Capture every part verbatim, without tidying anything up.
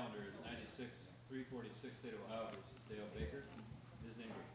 calendar is ninety-six three forty-six State of Ohio versus Dale Baker. Miz Ingrid.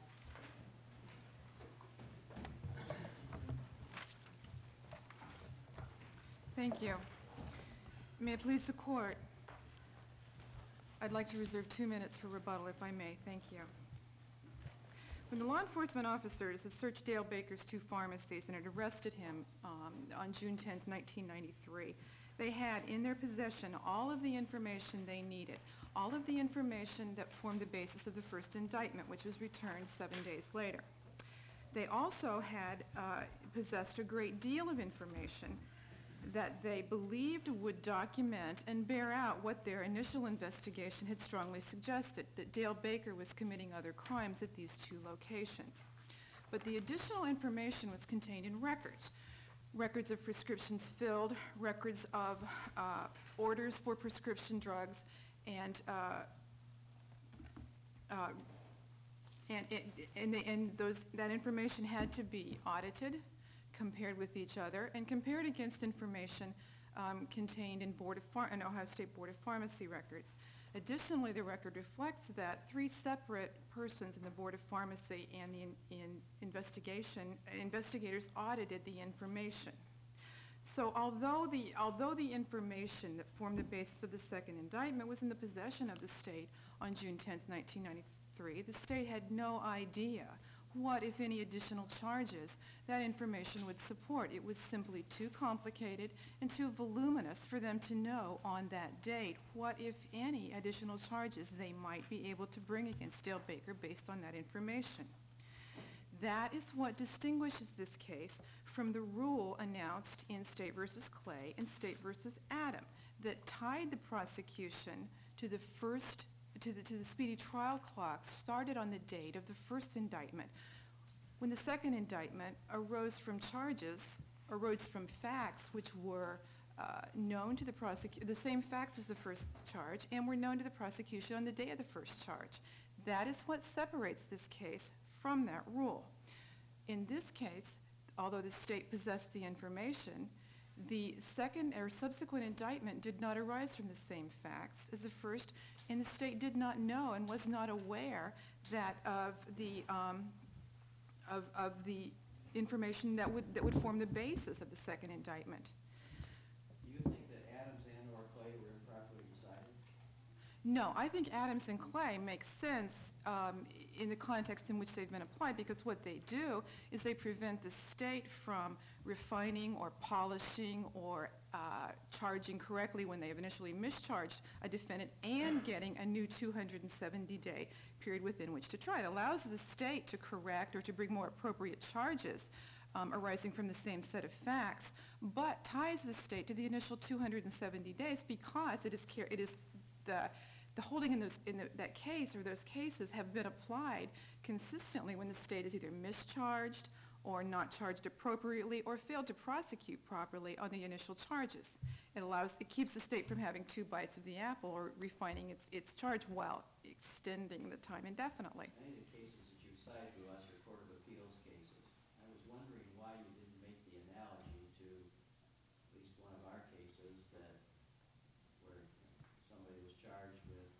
Thank you. May it please the Court, I'd like to reserve two minutes for rebuttal, if I may. Thank you. When the law enforcement officers had searched Dale Baker's two pharmacies and had arrested him um, on June tenth, nineteen ninety-three, they had in their possession all of the information they needed, all of the information that formed the basis of the first indictment, which was returned seven days later. They also had uh, possessed a great deal of information that they believed would document and bear out what their initial investigation had strongly suggested, that Dale Baker was committing other crimes at these two locations. But the additional information was contained in records, records of prescriptions filled, records of uh, orders for prescription drugs, and uh, uh, and, it, and, they, and those, that information had to be audited, compared with each other, and compared against information um, contained in, Board of Phar- in Ohio State Board of Pharmacy records. Additionally, the record reflects that three separate persons in the Board of Pharmacy and the in, in investigation investigators audited the information. So although the, although the information that formed the basis of the second indictment was in the possession of the state on June tenth, nineteen ninety-three, the state had no idea what, if any, additional charges that information would support. It was simply too complicated and too voluminous for them to know on that date what, if any, additional charges they might be able to bring against Dale Baker based on that information. That is what distinguishes this case from the rule announced in State versus Clay and State versus Adam that tied the prosecution to the first To the, to the speedy trial clock started on the date of the first indictment, when the second indictment arose from charges, arose from facts which were uh, known to the prosecution, the same facts as the first charge, and were known to the prosecution on the day of the first charge. That is what separates this case from that rule. In this case, although the state possessed the information, the second or subsequent indictment did not arise from the same facts as the first, and the state did not know and was not aware that of the um, of, of the information that would that would form the basis of the second indictment. Do you think that Adams and or Clay were improperly decided? No, I think Adams and Clay make sense um, in the context in which they've been applied, because what they do is they prevent the state from refining or polishing or uh, charging correctly when they have initially mischarged a defendant and getting a new two hundred seventy day period within which to try. It allows the state to correct or to bring more appropriate charges Um, arising from the same set of facts, but ties the state to the initial two hundred seventy days because it is it is the the holding in those in the, that case or those cases have been applied consistently when the state is either mischarged or not charged appropriately or failed to prosecute properly on the initial charges. It allows it keeps the state from having two bites of the apple or refining its its charge while extending the time indefinitely. Many of the cases that you cite to us are Court of Appeals cases. I was wondering why you didn't make the analogy to at least one of our cases that where somebody was charged with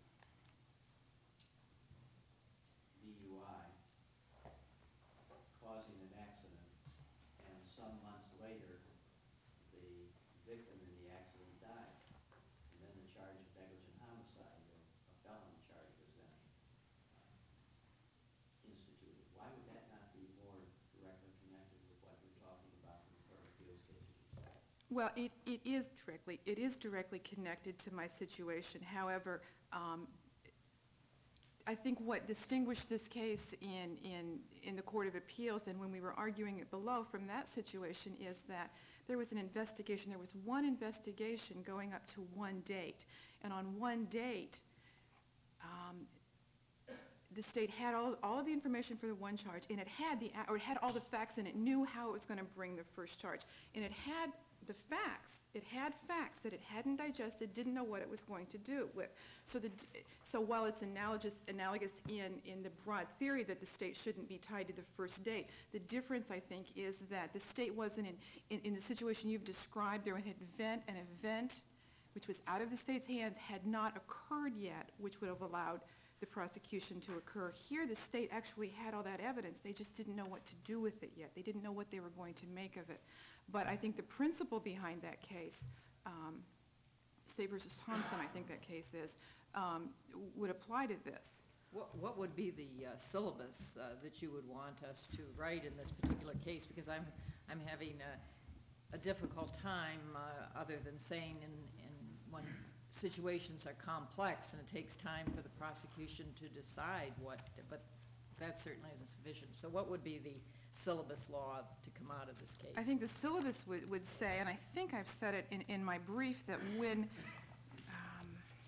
D U I causing an accident, and some months later the victim in the accident died, and then the charge of negligent homicide, or a felony charge, was then uh, instituted. Why would that not be more directly connected with what we're talking about in the Court of Appeals cases you cite? Well, it, it is directly it is directly connected to my situation. However, um, I think what distinguished this case in, in in the Court of Appeals and when we were arguing it below from that situation is that there was an investigation. There was one investigation going up to one date, and on one date, um, the state had all, all of the information for the one charge, and it had the or it had all the facts, and it knew how it was going to bring the first charge, and it had the facts. It had facts that it hadn't digested, didn't know what it was going to do with. So the so while it's analogous analogous in in the broad theory that the state shouldn't be tied to the first date, the difference I think is that the state wasn't in in, in the situation you've described. There was an event an event which was out of the state's hands, had not occurred yet, which would have allowed the prosecution to occur. Here, the state actually had all that evidence. They just didn't know what to do with it yet. They didn't know what they were going to make of it. But I think the principle behind that case, um, State versus Thompson, I think that case is, um, would apply to this. What, what would be the uh, syllabus uh, that you would want us to write in this particular case? Because I'm, I'm having a, a difficult time, uh, other than saying in, in when situations are complex and it takes time for the prosecution to decide what, but that certainly isn't sufficient. So what would be the syllabus law to come out of this case? I think the syllabus would, would say, and I think I've said it in, in my brief, that when um,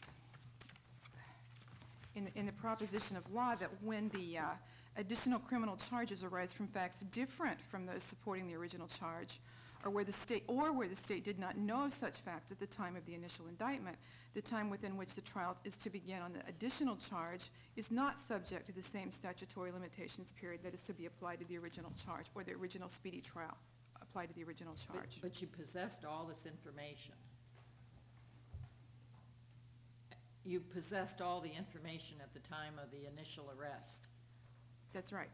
in, in the proposition of law, that when the uh, additional criminal charges arise from facts different from those supporting the original charge, or where the state or where the state did not know of such facts at the time of the initial indictment, the time within which the trial is to begin on the additional charge is not subject to the same statutory limitations period that is to be applied to the original charge, or the original speedy trial applied to the original charge. But, but you possessed all this information. You possessed all the information at the time of the initial arrest. That's right.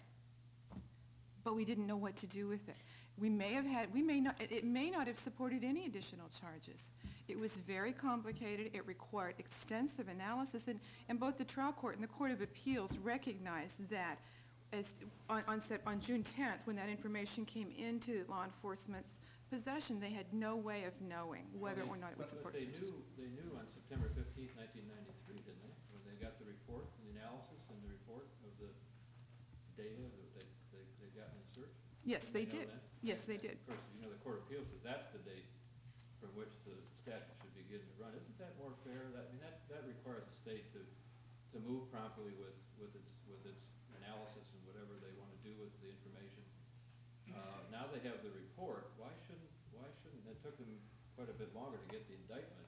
But we didn't know what to do with it. We may have had, we may not, it, it may not have supported any additional charges. It was very complicated. It required extensive analysis, and, and both the trial court and the Court of Appeals recognized that as on, on, set, on June tenth, when that information came into law enforcement's possession, they had no way of knowing whether Well, they, or not it was but, supported. But they knew, they knew on September fifteenth, nineteen ninety-three, didn't they? When they got the report, and the analysis and the report of the data that they, they, they got in the search? Yes, Didn't they know did. then? Yes, And- they and did. Of course, you know, the Court of Appeals says that's the date from which the statute should begin to run. Isn't that more fair? That, I mean, that, that requires the state to, to move promptly with, with its, with its analysis and whatever they want to do with the information. Uh, now they have the report. Why shouldn't, why shouldn't, it took them quite a bit longer to get the indictment.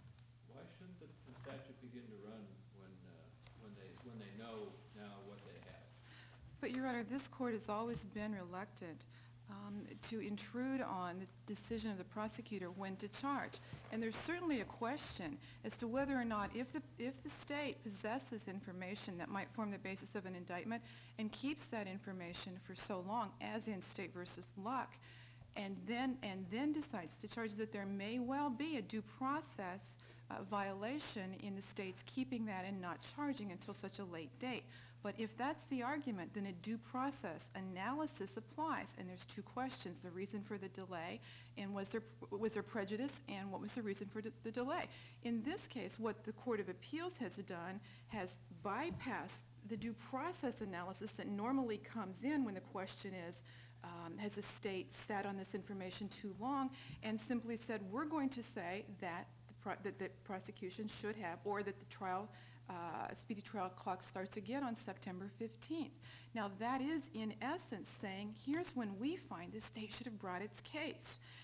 Why shouldn't the, the statute begin to run when, uh, when they, when they know now what they have? But, Your Honor, this court has always been reluctant um, to intrude on the decision of the prosecutor when to charge. And there's certainly a question as to whether or not, if the, if the state possesses information that might form the basis of an indictment and keeps that information for so long, as in State versus Luck, and then, and then decides to charge, that there may well be a due process uh, violation in the state's keeping that and not charging until such a late date. But if that's the argument, then a due process analysis applies, and there's two questions: the reason for the delay, and was there was there prejudice, and what was the reason for the delay? In this case, what the Court of Appeals has done has bypassed the due process analysis that normally comes in when the question is, um, has the state sat on this information too long, and simply said, we're going to say that the, pro that the prosecution should have, or that the trial Uh, speedy trial clock starts again on September fifteenth. Now that is in essence saying, here's when we find the state should have brought its case.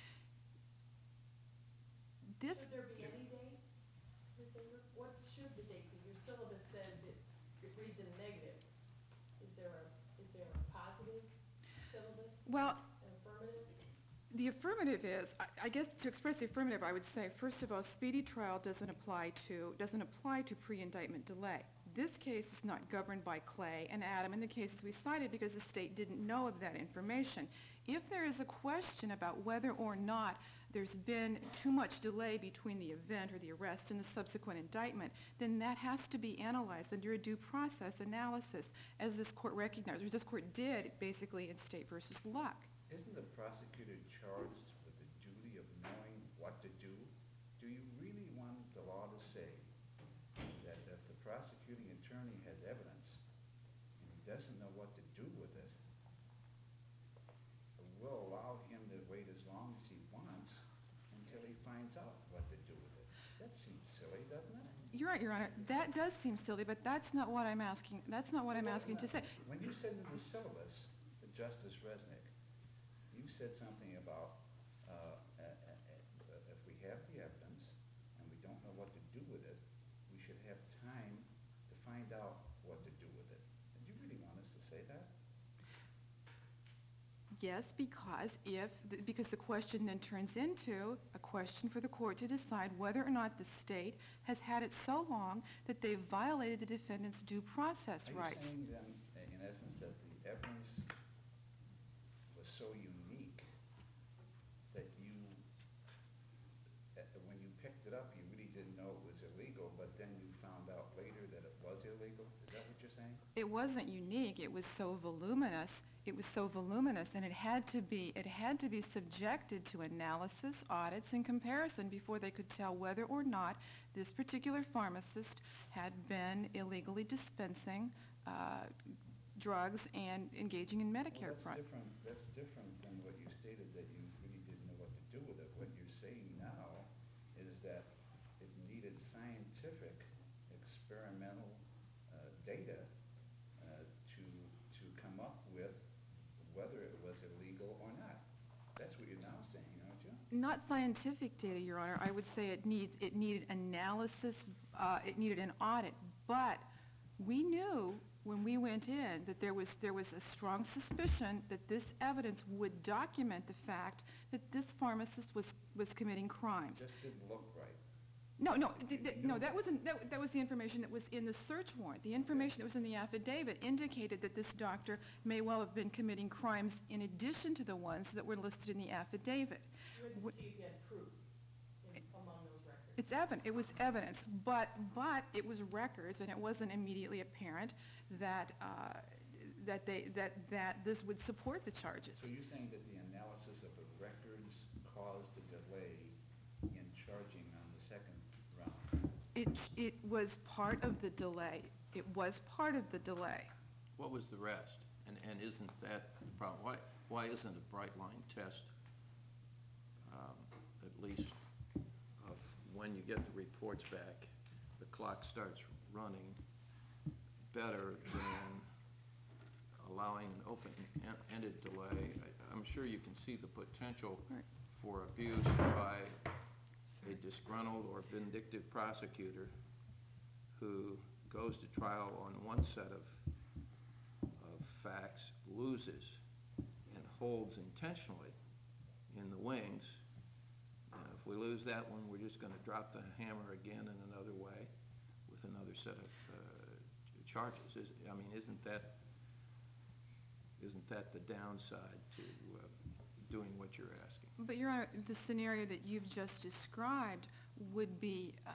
This should there be any date? What should the date be? Your syllabus says it, it reads in negative. Is there a, is there a positive syllabus? well, An affirmative? the affirmative is, I, I guess to express the affirmative, I would say, first of all, speedy trial doesn't apply to, doesn't apply to pre-indictment delay. This case is not governed by Clay and Adam in the cases we cited because the state didn't know of that information. If there is a question about whether or not there's been too much delay between the event or the arrest and the subsequent indictment, then that has to be analyzed under a due process analysis, as this court recognized, or this court did basically in State versus Luck. Isn't the prosecutor charged with the duty of knowing what to do? Do you really want the law to say that if the prosecuting attorney has evidence and he doesn't know what to do with it, we'll allow him to wait as long as he wants until he finds out what to do with it? That seems silly, doesn't it? You're right, Your Honor. That does seem silly, but that's not what I'm asking. That's not what I'm asking to say. When you said in the syllabus to Justice Resnick, you said something about uh, uh, uh, if we have the evidence and we don't know what to do with it, we should have time to find out what to do with it. Did you really want us to say that? Yes, because if, th- because the question then turns into a question for the court to decide whether or not the state has had it so long that they've violated the defendant's due process rights. Are you saying then, uh, in essence, that the evidence was so unique that you, uh, when you picked it up, you really didn't know it was illegal, but then you found out later that it was illegal? Is that what you're saying? It wasn't unique, it was so voluminous, it was so voluminous, and it had to be, it had to be subjected to analysis, audits, and comparison before they could tell whether or not this particular pharmacist had been illegally dispensing uh, drugs and engaging in Medicare Well, fraud. that's different, that's different than what you stated, that you really didn't know what to do with it. What you're saying now is that it needed scientific, experimental uh, data uh, to, to come up with whether it was illegal or not. That's what you're now saying, aren't you? Not scientific data, Your Honor. I would say it needs, it needed analysis, uh, it needed an audit. But we knew when we went in that there was, there was a strong suspicion that this evidence would document the fact that this pharmacist was, was committing crimes. It just didn't look right. No, no, You th- th- knew no, that that. wasn't, that, that was the information that was in the search warrant. The information that was in the affidavit indicated that this doctor may well have been committing crimes in addition to the ones that were listed in the affidavit. You had to Wh- see if you had proof in, among those records. It's evident, it was evidence, but, but it was records, and it wasn't immediately apparent that, uh, that they, that, that this would support the charges. So you're saying that the analysis of the records caused a delay in charging on the second round? It, it was part of the delay. It was part of the delay. What was the rest? And, and isn't that the problem? Why, why isn't a bright line test, um, at least of when you get the reports back, the clock starts running better than allowing an open-ended delay? I, I'm sure you can see the potential Right. for abuse by a disgruntled or vindictive prosecutor who goes to trial on one set of, of facts, loses, and holds intentionally in the wings. Uh, if we lose that one, we're just going to drop the hammer again in another way with another set of uh, charges. Is, I mean, isn't that isn't that the downside to uh, doing what you're asking? But, Your Honor, the scenario that you've just described would be, uh,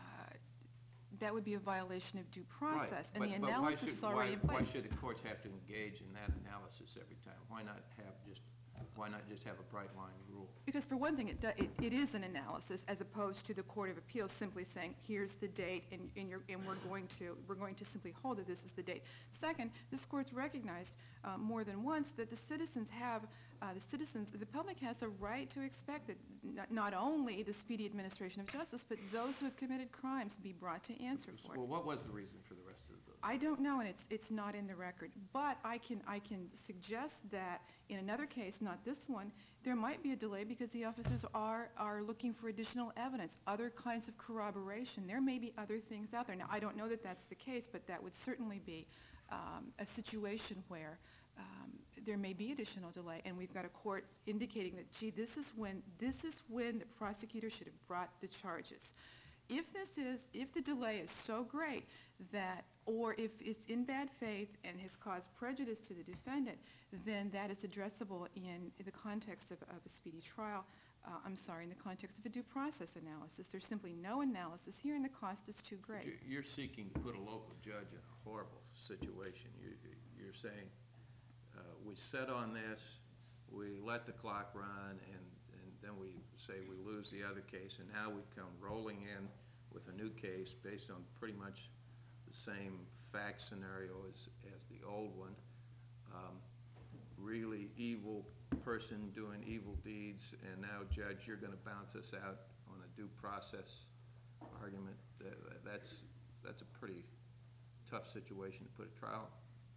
that would be a violation of due process, Right, and but, the but why analysis should, is already why, in place. why should the courts have to engage in that analysis every time? Why not have just, why not just have a bright line rule? Because for one thing, it, do, it, it is an analysis as opposed to the Court of Appeals simply saying, here's the date, and, and, you're, and we're going to we're going to simply hold that this is the date. Second, this Court's recognized uh, more than once that the citizens have, uh, the citizens, the public has a right to expect that not, not only the speedy administration of justice, but those who have committed crimes be brought to answer for it. Well, what was the reason for the rest of the? I don't know, and it's, it's not in the record. But I can, I can suggest that in another case, not this one, there might be a delay because the officers are, are looking for additional evidence, other kinds of corroboration. There may be other things out there. Now, I don't know that that's the case, but that would certainly be um, a situation where um, there may be additional delay, and we've got a court indicating that, gee, this is when, this is when the prosecutor should have brought the charges. If this is, if the delay is so great that, or if it's in bad faith and has caused prejudice to the defendant, then that is addressable in, in the context of, of a speedy trial. Uh, I'm sorry, in the context of a due process analysis. There's simply no analysis here, and the cost is too great. You're, you're seeking to put a local judge in a horrible situation. You, you're saying, uh, we set on this, we let the clock run, and, and then we say we lose the other case, and now we come rolling in with a new case based on pretty much the same fact scenario as, as the old one. Um, really evil person doing evil deeds, and now, Judge, you're going to bounce us out on a due process argument. That, that's, that's a pretty tough situation to put a trial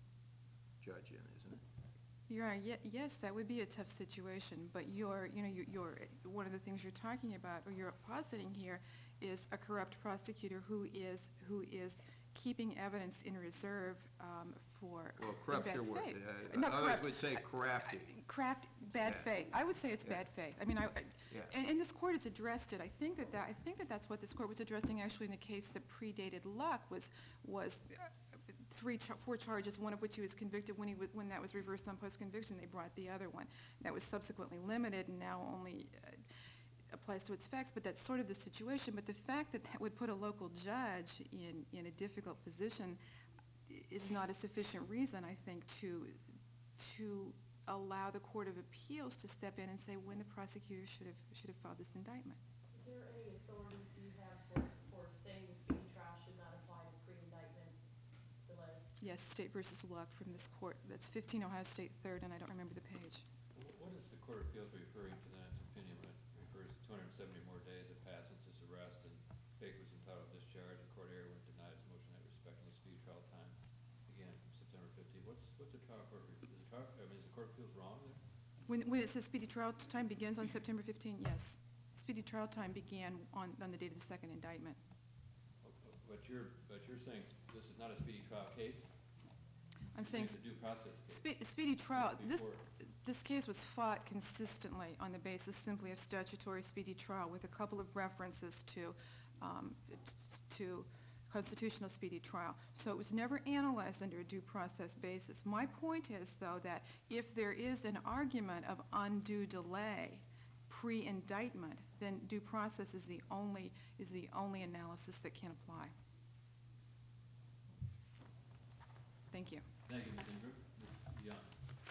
judge in, isn't it? Your Honor, ye- yes, that would be a tough situation, but you're, you know, you're, you're, one of the things you're talking about, or you're positing here, is a corrupt prosecutor who is, who is keeping evidence in reserve um, for Well, in corrupt's bad your word. faith. Uh, No, Others corrupt. would say crafty. Craft, bad Yeah. faith. I would say it's Yeah. bad faith. I mean, I, I- Yeah. and, and this court has addressed it. I think that that, I think that that's what this court was addressing actually in the case that predated Luck was, was uh, three, char- four charges, one of which he was convicted. When he was, when that was reversed on post-conviction, they brought the other one. That was subsequently limited and now only uh, applies to its facts, but that's sort of the situation. But the fact that that would put a local judge in, in a difficult position is not a sufficient reason, I think, to, to allow the Court of Appeals to step in and say when the prosecutor should have, should have filed this indictment. Is there any authorities you have for, for saying the speedy trial should not apply to pre-indictment delay? Yes, State versus Luck from this court. That's fifteen Ohio State third, and I don't remember the page. Wh- What is the Court of Appeals referring to then, its opinion, when it refers to two hundred and seventy more days have passed since his arrest and Baker's entitled to discharge and court error when it denied his motion in that respect and the speedy trial time began from September fifteenth? What's, what's the trial court, re- is the trial, I mean, is the Court of Appeals wrong there? When, when it says speedy trial time begins on September fifteenth, yes. Speedy trial time began on, on the date of the second indictment. O- o- But you're, but you're saying this is not a speedy trial case? I'm You're saying It's a due process case. spe- speedy trial, this, Before. this case was fought consistently on the basis simply of statutory speedy trial with a couple of references to, um, t- to constitutional speedy trial. So it was never analyzed under a due process basis. My point is, though, that if there is an argument of undue delay pre-indictment, then due process is the only, is the only analysis that can apply. Thank you. Thank you, Miz Ingram. Miz Young.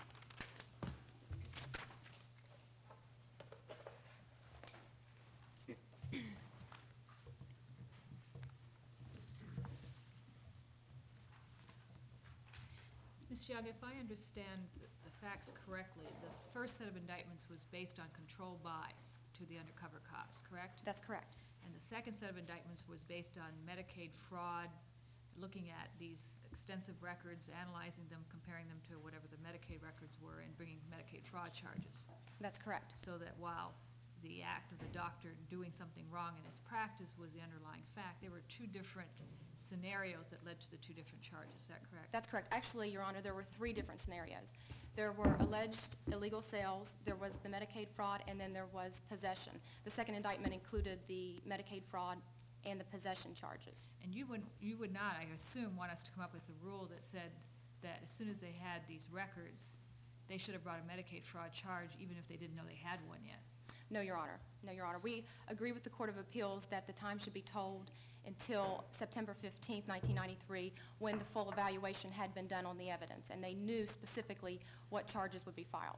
Miz Young, if I understand the the facts correctly, the first set of indictments was based on control buys to the undercover cops, correct? That's correct. And the second set of indictments was based on Medicaid fraud, looking at these extensive records, analyzing them, comparing them to whatever the Medicaid records were, and bringing Medicaid fraud charges. That's correct. So that while the act of the doctor doing something wrong in his practice was the underlying fact, there were two different scenarios that led to the two different charges. Is that correct? That's correct. Actually, Your Honor, there were three different scenarios. There were alleged illegal sales, there was the Medicaid fraud, and then there was possession. The second indictment included the Medicaid fraud and the possession charges. And you would, you would not, I assume, want us to come up with a rule that said that as soon as they had these records, they should have brought a Medicaid fraud charge even if they didn't know they had one yet? No, Your Honor. No, Your Honor. We agree with the Court of Appeals that the time should be told until September fifteenth, nineteen ninety-three, when the full evaluation had been done on the evidence, and they knew specifically what charges would be filed.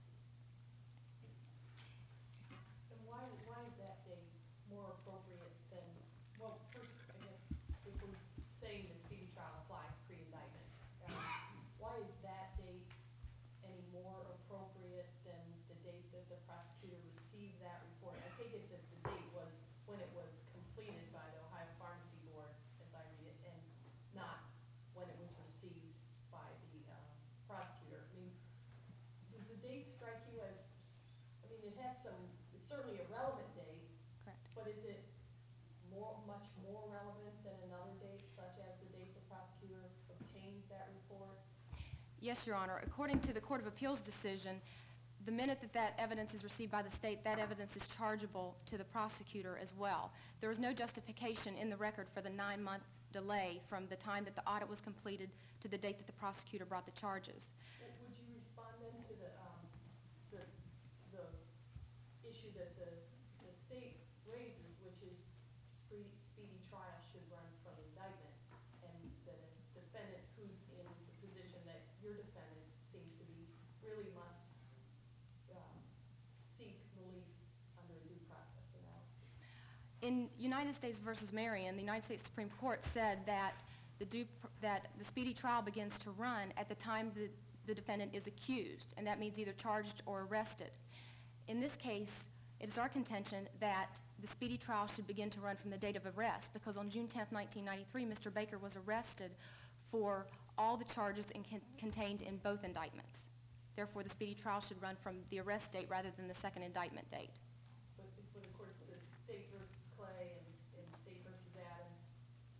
And why, why is that date more appropriate than, well, first, I guess, if we're saying the speedy trial applies pre-indictment, um, why is that date any more appropriate than the date that the prosecutor received that report? I take it that the date was when it was completed by the Ohio Pharmacy Board, as I read it, and not when it was received by the, uh, prosecutor. I mean, does the date strike you as, I mean, it has some, it's certainly a relevant date, Correct. but is it more, much more relevant than another date, such as the date the prosecutor obtained that report? Yes, Your Honor. According to the Court of Appeals decision, the minute that that evidence is received by the state, that evidence is chargeable to the prosecutor as well. There is no justification in the record for the nine-month delay from the time that the audit was completed to the date that the prosecutor brought the charges. W- Would you respond then to the, um, the, the issue that the, the state raises, which is speedy, speedy trial should run from indictment, and that a defendant who's in the position that your defendant seems to be really must, um, seek relief under a due process analysis? In United States versus Marion, the United States Supreme Court said that the due, pr- that the speedy trial begins to run at the time the, the defendant is accused, and that means either charged or arrested. In this case, it is our contention that the speedy trial should begin to run from the date of arrest, because on June tenth, nineteen ninety-three, Mister Baker was arrested for all the charges in con- contained in both indictments. Therefore, the speedy trial should run from the arrest date rather than the second indictment date. But, but of course, the State versus Clay and, and State versus Adams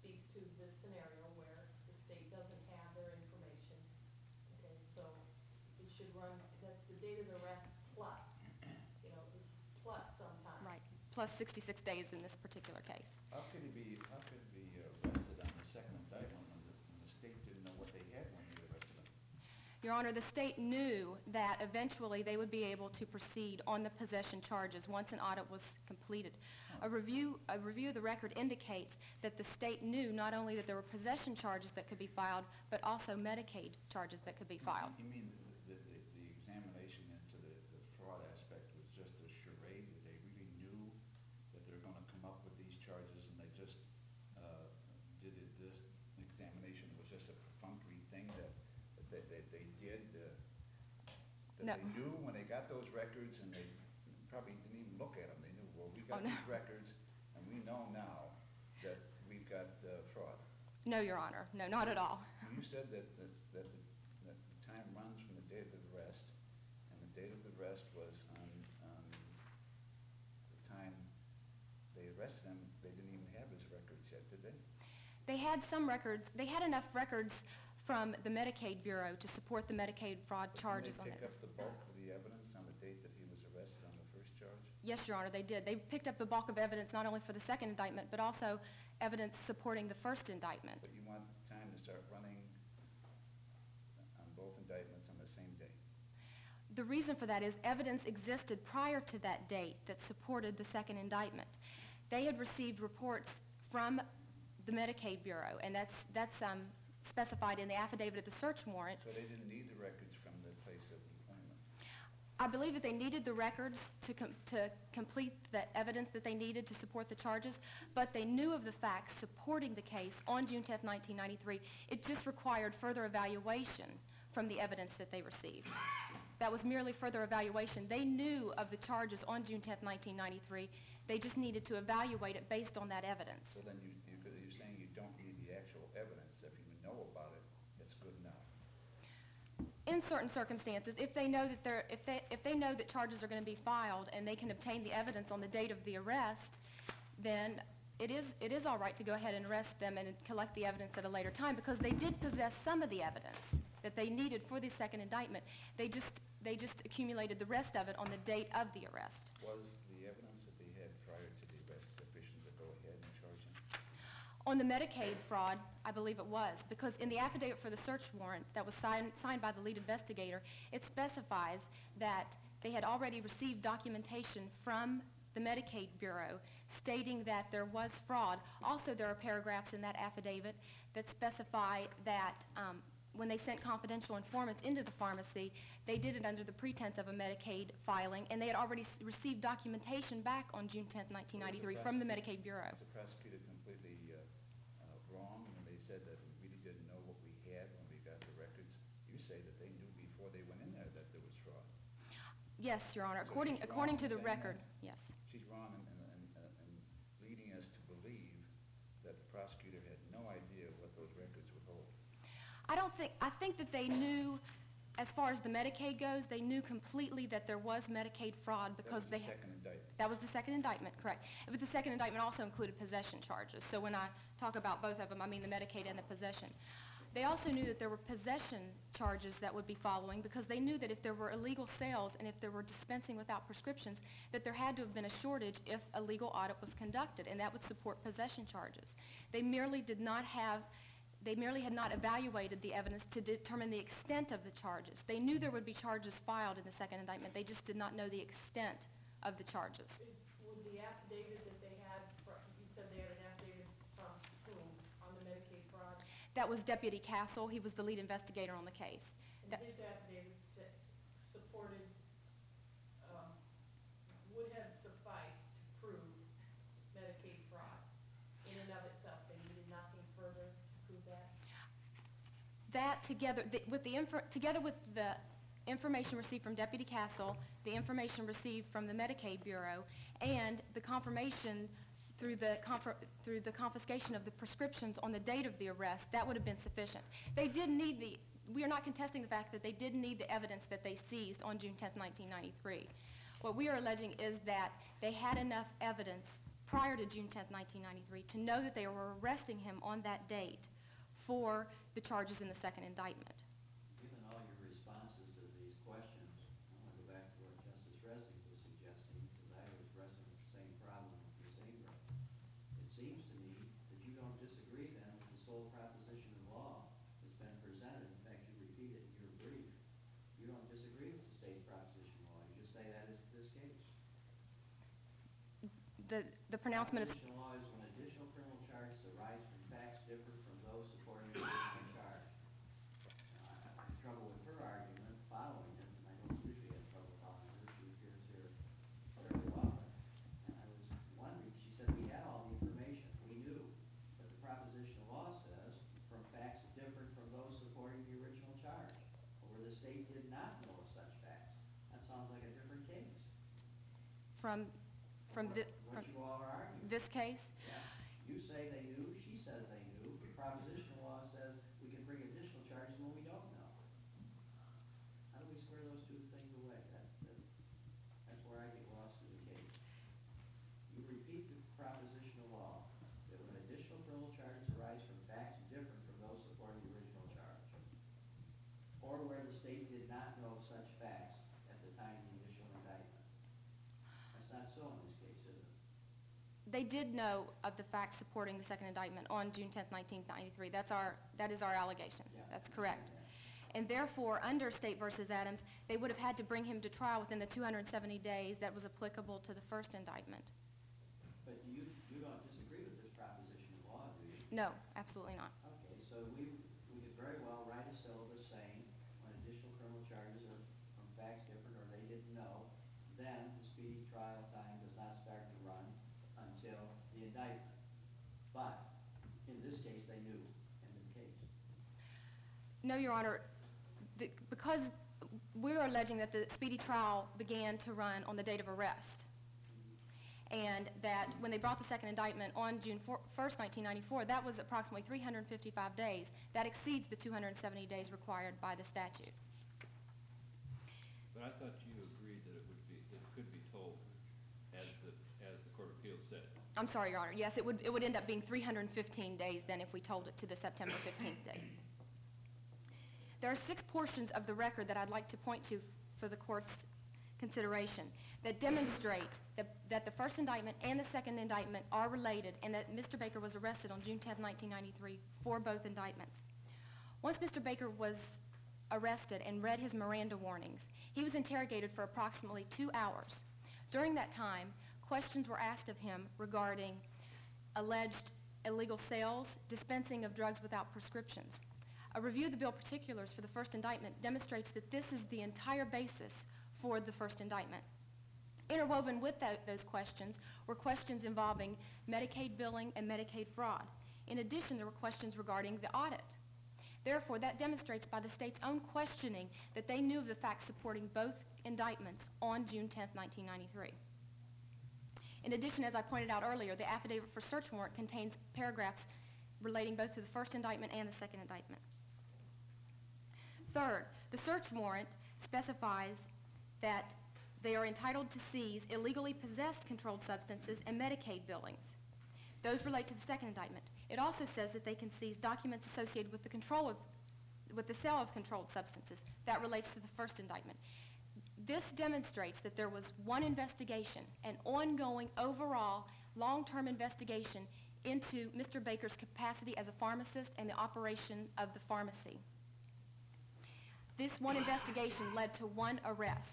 speaks to this scenario where the state doesn't have their information. Okay, so it should run, that's the date of the arrest plus, you know, it's plus sometime. Right, plus sixty-six days in this particular case. How could he be, how could he be arrested on the second indictment when the, when the state didn't know what they had when they arrested him? Your Honor, the state knew that eventually they would be able to proceed on the possession charges once an audit was completed. A review, a review of the record indicates that the state knew not only that there were possession charges that could be filed, but also Medicaid charges that could be filed. You mean the, the, the, the examination into the, the fraud aspect was just a charade, that they really knew that they were gonna come up with these charges and they just, uh, did it, this examination was just a perfunctory thing that, that they, they did, uh, that No. they knew when they got those records and they probably didn't even look at them, they knew, well, we Oh, got no. these records and we know now that we've got, uh, fraud. No, Your Honor, no, not at all. You said that, that, that, the, that the time runs from the date of the arrest, and the date of the arrest was on, on the time they arrested him, they didn't even have his records yet, did they? They had some records, they had enough records from the Medicaid Bureau to support the Medicaid fraud But charges on Didn't it. they pick up the bulk of the evidence on the date that he was arrested on the first charge? Yes, Your Honor, they did. They picked up the bulk of evidence not only for the second indictment, but also evidence supporting the first indictment. But you want time to start running on both indictments on the same day? The reason for that is evidence existed prior to that date that supported the second indictment. They had received reports from the Medicaid Bureau, and that's, that's um, specified in the affidavit of the search warrant. So they didn't need the records from the place of employment? I believe that they needed the records to, com- to complete the evidence that they needed to support the charges, but they knew of the facts supporting the case on June tenth, nineteen ninety-three. It just required further evaluation from the evidence that they received. That was merely further evaluation. They knew of the charges on June tenth, nineteen ninety-three. They just needed to evaluate it based on that evidence. So then you, you, you're saying you don't need the actual evidence, if you know about it, it's good enough? In certain circumstances, if they know that they're, if they, if they know that charges are going to be filed and they can obtain the evidence on the date of the arrest, then it is, it is all right to go ahead and arrest them and collect the evidence at a later time, because they did possess some of the evidence that they needed for the second indictment. They just, they just accumulated the rest of it on the date of the arrest. Was the evidence that they had prior to the arrest sufficient to go ahead and charge him? On the Medicaid fraud, I believe it was, because in the affidavit for the search warrant that was signed, signed by the lead investigator, it specifies that they had already received documentation from the Medicaid Bureau stating that there was fraud. Also, there are paragraphs in that affidavit that specify that um, when they sent confidential informants into the pharmacy, they did it under the pretense of a Medicaid filing, and they had already s- received documentation back on June tenth, nineteen ninety-three from the Medicaid Bureau. Was the prosecutor completely uh, uh, wrong when they said that we really didn't know what we had when we got the records? You say that they knew before they went in there that there was fraud. Yes, Your Honor, So according, she's according wrong to the in saying record, that? yes. She's wrong in, in, in, uh, in leading us to believe that the prosecutor had no idea what those records would hold. I don't think, I think that they knew, as far as the Medicaid goes, they knew completely that there was Medicaid fraud because they... That was the ha- second indictment. That was the second indictment, correct. But the second indictment also included possession charges. So when I talk about both of them, I mean the Medicaid and the possession. They also knew that there were possession charges that would be following, because they knew that if there were illegal sales and if there were dispensing without prescriptions, that there had to have been a shortage if a legal audit was conducted, and that would support possession charges. They merely did not have... They merely had not evaluated the evidence to determine the extent of the charges. They knew there would be charges filed in the second indictment. They just did not know the extent of the charges. Is, would the affidavit that they had, fr- you said they had an affidavit from whom on the Medicaid fraud? That was Deputy Castle. He was the lead investigator on the case. And That- his affidavit sa- supported, um, would have sufficed to prove Medicaid fraud in and of itself. They needed nothing further to prove that? That together, the, with the infor- together with the information received from Deputy Castle, the information received from the Medicaid Bureau, and the confirmation through the confer- through the confiscation of the prescriptions on the date of the arrest, that would have been sufficient. They did need the, we are not contesting the fact that they did need the evidence that they seized on June tenth, nineteen ninety-three. What we are alleging is that they had enough evidence prior to June tenth, nineteen ninety-three, to know that they were arresting him on that date for the charges in the second indictment. Given all your responses to these questions, I want to go back to what Justice Resnick was suggesting, because I was wrestling with the same problem with Miz Ingram. It seems to me that you don't disagree then with the sole proposition of law that's been presented. In fact, you repeat it in your brief. You don't disagree with the state's proposition of law. You just say that is this case. The, the pronouncement of... Proposition of law is when additional criminal charges arise from facts different from those supporting the original charge. Now, I, I'm in trouble with her argument following it, and I don't usually have trouble following her. She appears here fairly often. And I was wondering, she said we had all the information. We knew. But the proposition of law says from facts different from those supporting the original charge, or where the state did not know of such facts. That sounds like a different case. From, from, What, thi- what from you all are arguing. this case? Yeah. You say they knew, she says they knew. The proposition of law says we can bring additional charges when we don't know. How do we square those two things away? That, that, that's where I get lost in the case. You repeat the proposition of law that when additional criminal charges arise from facts different from those supporting the original charge, or where the state did not know of such facts at the time of the initial indictment. That's not so in this case, is it? They did know of the facts supporting the second indictment on June tenth, nineteen ninety-three. That's our, that is our allegation. Yeah. That's correct. And therefore, under State versus Adams, they would have had to bring him to trial within the two hundred seventy days that was applicable to the first indictment. But do you, you don't disagree with this proposition of law, do you? No, absolutely not. Okay, so we, we could very well write a syllabus saying when additional criminal charges are from facts different or they didn't know, then the speedy trial time does not start to run until the indictment. But in this case, they knew, end of case. No, Your Honor, the, because we're alleging that the speedy trial began to run on the date of arrest, and that when they brought the second indictment on June first, nineteen ninety-four, that was approximately three hundred fifty-five days. That exceeds the two hundred seventy days required by the statute. But I thought you agreed that it would be, that it could be told, as the, as the Court of Appeals said. I'm sorry, Your Honor. Yes, it would, it would end up being three hundred fifteen days then if we told it to the September fifteenth date. There are six portions of the record that I'd like to point to for the Court's consideration that demonstrate that, that the first indictment and the second indictment are related and that Mister Baker was arrested on June tenth, nineteen ninety-three for both indictments. Once Mister Baker was arrested and read his Miranda warnings, he was interrogated for approximately two hours. During that time, questions were asked of him regarding alleged illegal sales, dispensing of drugs without prescriptions. A review of the bill particulars for the first indictment demonstrates that this is the entire basis for the first indictment. Interwoven with that, those questions were questions involving Medicaid billing and Medicaid fraud. In addition, there were questions regarding the audit. Therefore, that demonstrates by the state's own questioning that they knew of the facts supporting both indictments on June tenth, nineteen ninety-three. In addition, as I pointed out earlier, the affidavit for search warrant contains paragraphs relating both to the first indictment and the second indictment. Third, the search warrant specifies that they are entitled to seize illegally possessed controlled substances and Medicaid billings. Those relate to the second indictment. It also says that they can seize documents associated with the control of, with the sale of controlled substances. That relates to the first indictment. This demonstrates that there was one investigation, an ongoing, overall, long-term investigation into Mister Baker's capacity as a pharmacist and the operation of the pharmacy. This one investigation led to one arrest.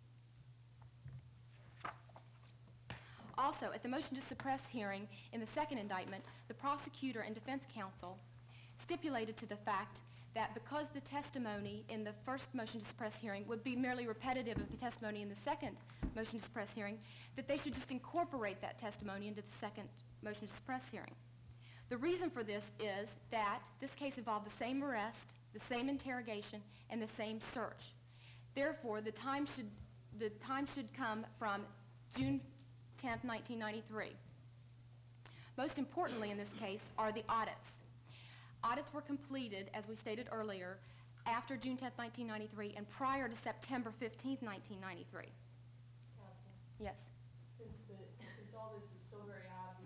Also, at the motion to suppress hearing in the second indictment, the prosecutor and defense counsel stipulated to the fact that because the testimony in the first motion to suppress hearing would be merely repetitive of the testimony in the second motion to suppress hearing, that they should just incorporate that testimony into the second motion to suppress hearing. The reason for this is that this case involved the same arrest, the same interrogation, and the same search. Therefore, the time should, the time should come from June tenth, nineteen ninety-three. Most importantly in this case are the audits. Audits were completed, as we stated earlier, after June tenth, nineteen ninety-three and prior to September fifteenth, nineteen ninety-three. Counsel, Yes. since the, since all this is so very obvious,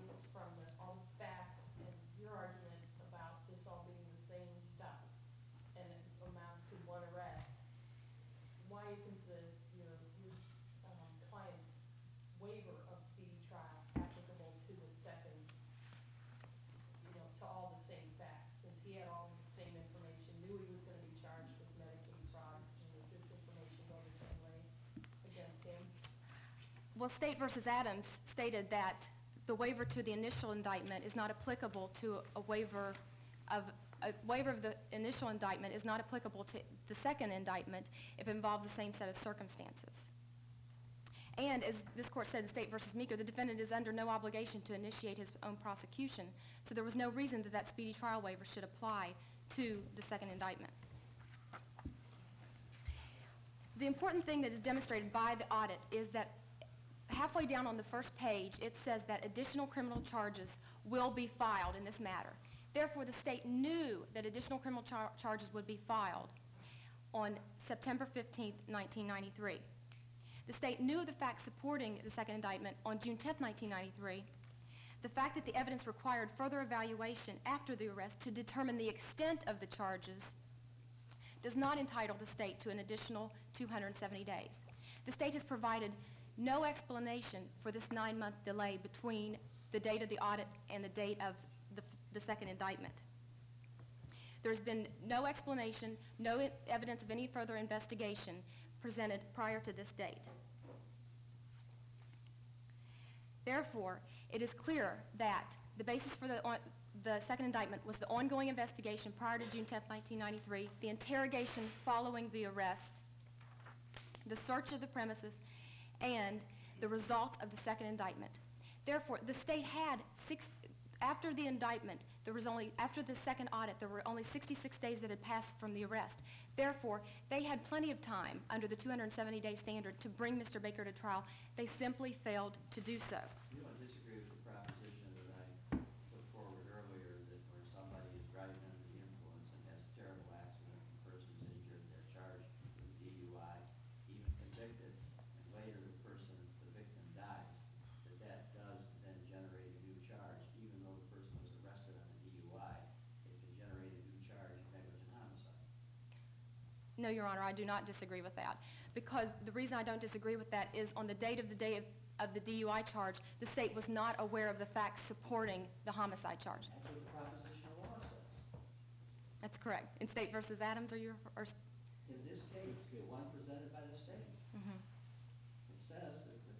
Well, State versus Adams stated that the waiver to the initial indictment is not applicable to a waiver of, a waiver of the initial indictment is not applicable to the second indictment if it involves the same set of circumstances. And as this court said in State versus Meeker, the defendant is under no obligation to initiate his own prosecution, so there was no reason that that speedy trial waiver should apply to the second indictment. The important thing that is demonstrated by the audit is that halfway down on the first page, it says that additional criminal charges will be filed in this matter. Therefore, the state knew that additional criminal char charges would be filed on September fifteenth, nineteen ninety-three. The state knew of the facts supporting the second indictment on June tenth, nineteen ninety-three. The fact that the evidence required further evaluation after the arrest to determine the extent of the charges does not entitle the state to an additional two hundred seventy days. The state has provided no explanation for this nine-month delay between the date of the audit and the date of the, the second indictment. There's been no explanation, no e- evidence of any further investigation presented prior to this date. Therefore, it is clear that the basis for the, on, the second indictment was the ongoing investigation prior to June tenth, nineteen ninety-three, the interrogation following the arrest, the search of the premises, and the result of the second indictment. Therefore, the state had six, after the indictment, there was only, after the second audit, there were only sixty-six days that had passed from the arrest. Therefore, they had plenty of time under the two hundred seventy day standard to bring Mister Baker to trial. They simply failed to do so. You don't disagree with the proposition that I put forward earlier that where somebody is driving under the influence and has a terrible accident, the person's injured, they're charged with a D U I, even convicted, and later the person, the victim dies, that that does then generate a new charge, even though the person was arrested on a D U I, it can generate a new charge of negligent homicide. No, Your Honor, I do not disagree with that. Because the reason I don't disagree with that is on the date of the day of, of the D U I charge, the state was not aware of the facts supporting the homicide charge. That's what the proposition of law says. That's correct. In State versus Adams, are you, or? In this case, the one presented by the state, Mm-hmm. it says that the,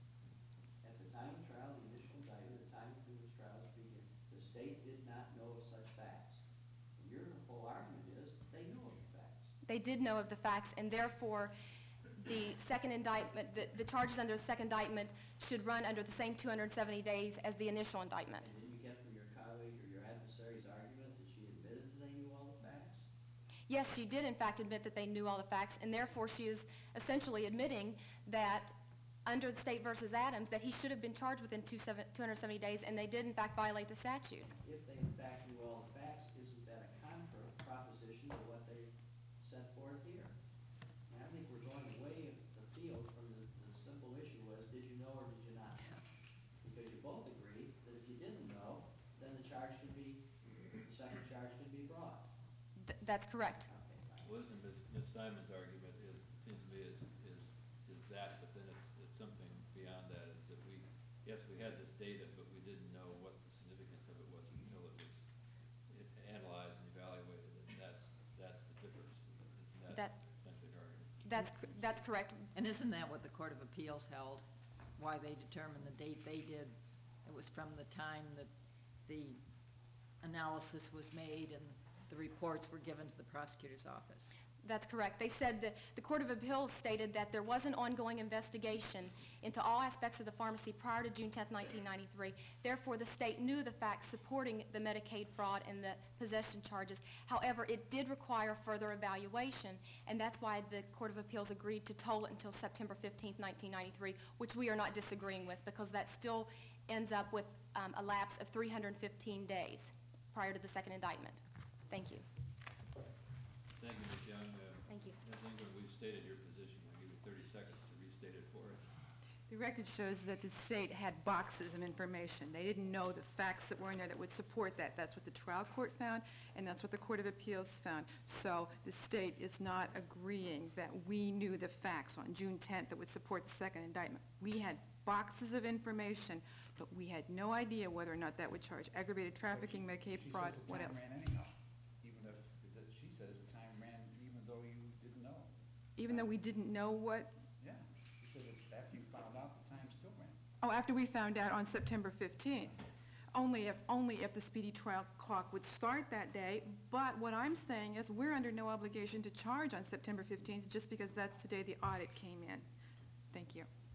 at the time of trial, the initial indictment, the time of which trials begin, the state did not know of such facts. And your whole argument is they knew of the facts. They did know of the facts, and therefore, the second indictment, the, the charges under the second indictment should run under the same two hundred seventy days as the initial indictment. And didn't you get from your colleague or your adversary's argument that she admitted that they knew all the facts? Yes, she did in fact admit that they knew all the facts, and therefore she is essentially admitting that under the State versus Adams, that he should have been charged within two hundred seventy days, and they did in fact violate the statute. If they in fact knew all the facts, isn't that a contra proposition to what they set forth here? And I think we're going way afield from the, the simple issue was, did you know or did you not know? Because you both agreed that if you didn't know, then the charge could be, the second charge could be brought. Th- that's correct. Okay, fine. Well, isn't Miz Miz Simon's argument is, seems to me is, is, is that, but then it's, it's something beyond that, is that we, yes, we had this data, but we didn't know what the significance of it was until it was it analyzed and evaluated, and that's, that's the difference. Isn't that That- essentially her argument? That's, c- that's correct. And isn't that what the Court of Appeals held? Why they determined the date they did? It was from the time that the analysis was made and the reports were given to the prosecutor's office. That's correct. They said that the Court of Appeals stated that there was an ongoing investigation into all aspects of the pharmacy prior to June tenth, nineteen ninety-three. Therefore, the state knew the facts supporting the Medicaid fraud and the possession charges. However, it did require further evaluation, and that's why the Court of Appeals agreed to toll it until September fifteenth, nineteen ninety-three, which we are not disagreeing with, because that still ends up with um, a lapse of three hundred fifteen days prior to the second indictment. Thank you. Thank you, Miz Young. Uh, Thank you. Miz England, we've stated your position. I'll give you thirty seconds to restate it for us. The record shows that the state had boxes of information. They didn't know the facts that were in there that would support that. That's what the trial court found, and that's what the Court of Appeals found. So the state is not agreeing that we knew the facts on June tenth that would support the second indictment. We had boxes of information, but we had no idea whether or not that would charge aggravated trafficking, Medicaid fraud, what else. She says the time ran anyhow, even if, that she says the time ran even though you didn't know. Even though we didn't know what, Yeah, she said that after you found out, the time Oh, after we found out on September fifteenth. Only if, only if the speedy trial clock would start that day, but what I'm saying is, we're under no obligation to charge on September fifteenth, just because that's the day the audit came in. Thank you.